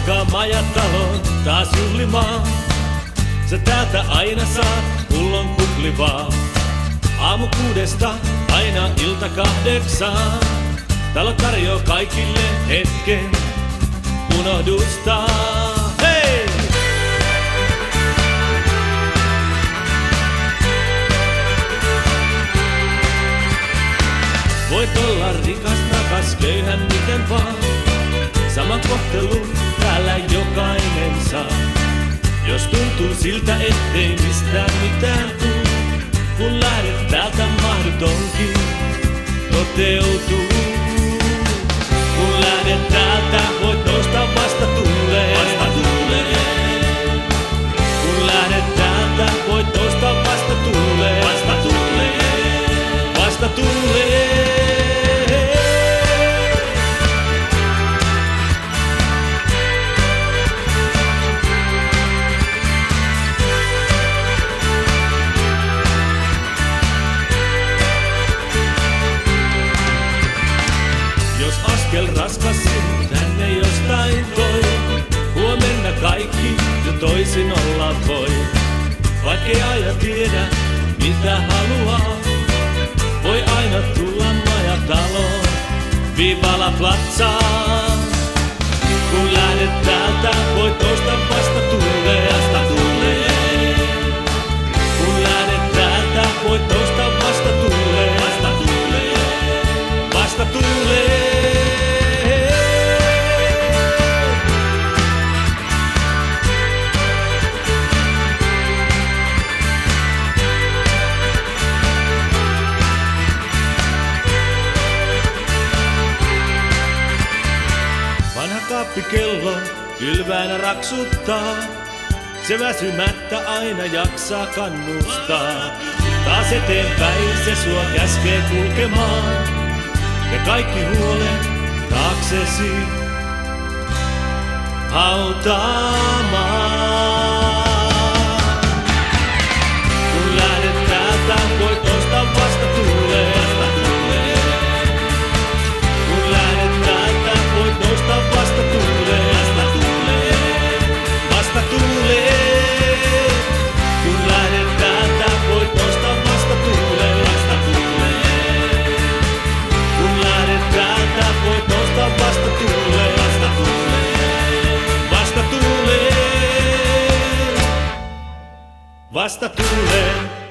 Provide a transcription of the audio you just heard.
alkaa majatalo taas juhlimaan. Sä täältä aina saat pullon kuplivaa. Aamu 6 aina ilta 8. Talo tarjoaa kaikille hetken unohdusta. Hei! Voit olla rikas, rakas, köyhä, miten vaan. Saman kohtelun täällä jokainen saa. Jos tuntuu siltä, ettei mistään mitään tuu, kun lähdet täältä mahdotonkin toteutuu. Kun lähdet täältä, voit nousta vasta tuuleen. Vasta tuuleen. Kun lähdet täältä, voit nousta vasta tuuleen. Vasta tuuleen. Vasta tuuleen. Askel raskas sinut tänne jostain toi. Huomenna kaikki jo toisin olla voi. Vaikkei aina tiedä mitä haluaa, voi aina tulla majataloon Vivalla Platsaan. Kun lähdet täältä, voit nousta vasta tuuleen. Vasta tuuleen. Kun lähdet täältä, voit nousta vasta tuuleen. Vasta tuuleen. Vasta tuuleen. Vanha kaappikello kylväänä raksuttaa. Se väsymättä aina jaksaa kannustaa. Taas eteenpäin se sua käskee kulkemaan. Ja kaikki huolet taaksesi hautaamaan. Kun lähdet täältä, voit nousta vasta tuuleen. Kun lähdet täältä, voit nousta vasta tuuleen. Vasta tuuleen. Kun lähdet täältä, voit nousta vasta tuuleen. Kun lähdet täältä, voit nousta vasta tuuleen. Vasta tuuleen. Vasta tuuleen.